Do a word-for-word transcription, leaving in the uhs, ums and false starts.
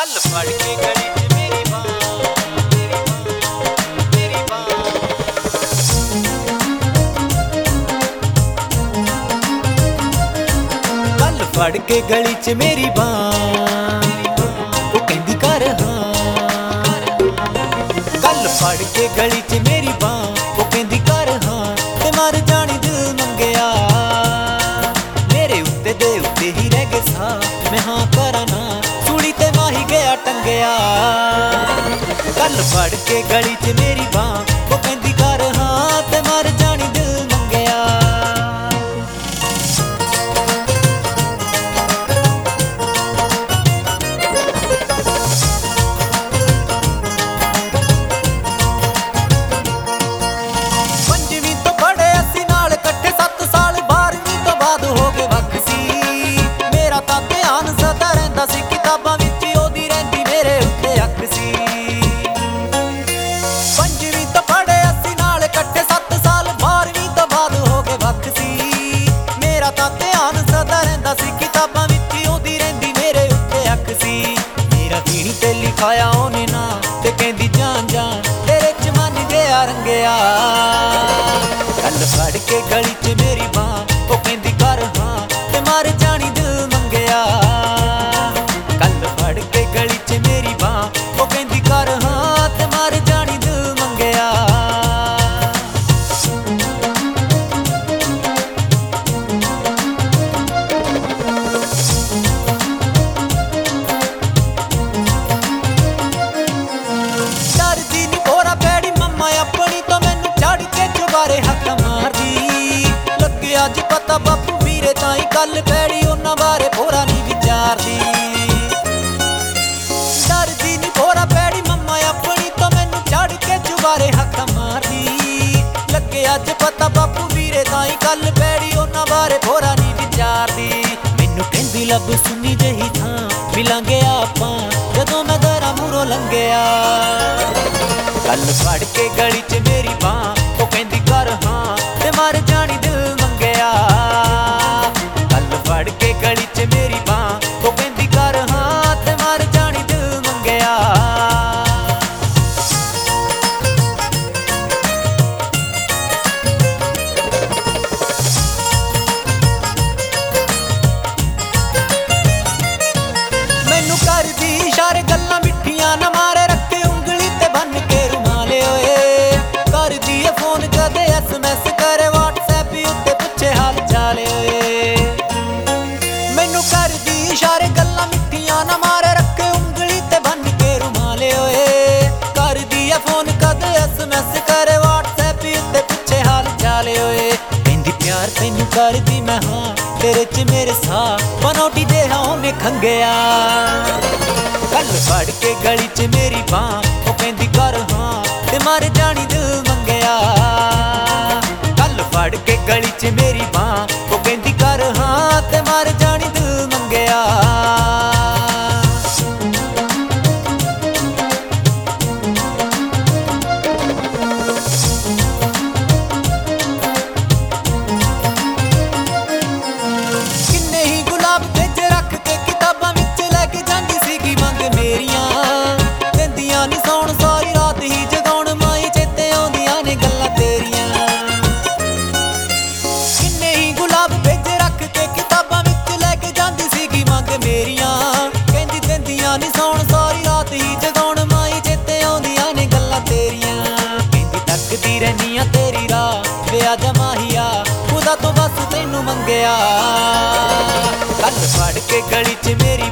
कल फड़ के गली च मेरी बां, मेरी बां, कल फड़ के गली च मेरी बां, वो कहंदी कर हां। कल फड़ के गली च मेरी बां, वो कहंदी कर हां, ते मर जानी दिल मंगया। मेरे उत्ते दे उत्ते ही रह गए सा, मैं हां करा ना सूली ते माही गया टंगया। कल फड़ के गली च मेरी बां, वो कहंदी कर हां, ते मर जानी दिल मंगया। पंजवीं तो पढ़े असी नाल कट्ठे सत्त साल, बारहवीं तो बाद हो गए वख सी। मेरा तां ध्यान सदा रहिंदा सी किताबां विच, ओदी रहिंदी मेरे उत्ते अख सी। पंजवीं तो पढ़े असी नाल कट्ठे सत्त साल, बारहवीं तो बाद हो गए वख सी। मेरा तां ध्यान सदा रहिंदा सी किताबां विच, ओदी रहिंदी मेरे उत्ते अख सी। मेरा दीनी ते लिखाया ओने ना, ते कहंदी जान जान तेरे च मन गया रंगया। कल फड़ के गली च मेरी बां, वो कहंदी कर हां, ते मर जानी दिल मंगया। कल फड़ के गली च मेरी बां, वो कहंदी कर हां, ते मर जानी दिल मंगया। डरदी नी भोरा पैड़ी मम्मा अपनी तो मैनू चढ़ के चुबारे हक मारदी। लगे अज पता बापू वीरे ताई कल पैड़ी उन्हां बारे भोरा नी विचारदी। डरदी नी भोरा पैड़ी मम्मा अपनी तो मैनू चढ़ के चुबारे हक मारदी। लगे अज पता बापू वीरे ताई कल पैड़ी उन्हां बारे भोरा नी विचारदी। मैनू कहंदी लब सुनी जही थां मिलांगे आपां, जदों मैं दरा मूरों लंघिया। कल फड़ के गली च मेरी बां, वो कहंदी कर हां, ते मर जानी दिल मंगया। कल फड़ के गली च मेरी बां, वो कहंदी कर हां, ते मर जानी दिल मंगया। मैनू करदी इशारे गल्लां मिठियां ना मारे, रखे उंगली ते बन के रुमाले ओए। करदी ए फोन कदे एसएमएस करे, व्हाट्सएप उत्ते पुछे हाल चाल ओए। मैनू करदी इशारे गल्लां मिठियां ना मारे, रखे उंगली ते बन के रुमाले ओए। करदी ए फोन कदे एसएमएस करे, व्हाट्सएप उत्ते पुछे हाल चाल ओए। कहंदी प्यार तैनू करदी मैं हां, तेरे च मेरे साह बनौटी दे होने खंगया। कल फड़ के गली च मेरी बां, वो कहंदी कर हां, ते मर जानी दिल मंगया। कल फड़ के गली च मेरी बां, वो कहंदी कर हां, ते मर जानी दिल मंगया। किन्ने ही गुलाब भेज रख के किताबां विच लैके जांदी सीगी मंग मेरियां। देंदियां नी सौण सारी रात ही जगाउण, माई चेते आउंदियां ने गल्लां तेरियां। किन्ने ही गुलाब भेज रख के किताबां विच लैके जांदी सीगी मंग मेरियां। कहंदी देंदियां नी सौण सारी रात ही जगाउण, माई चेते आउंदियां ने गल्लां तेरियां। कहंदी तकदी रहनियां तेरी राह, वे आजा माहिया खुदा तो बस तैनू मंगया। कल फड़ के गली च मेरी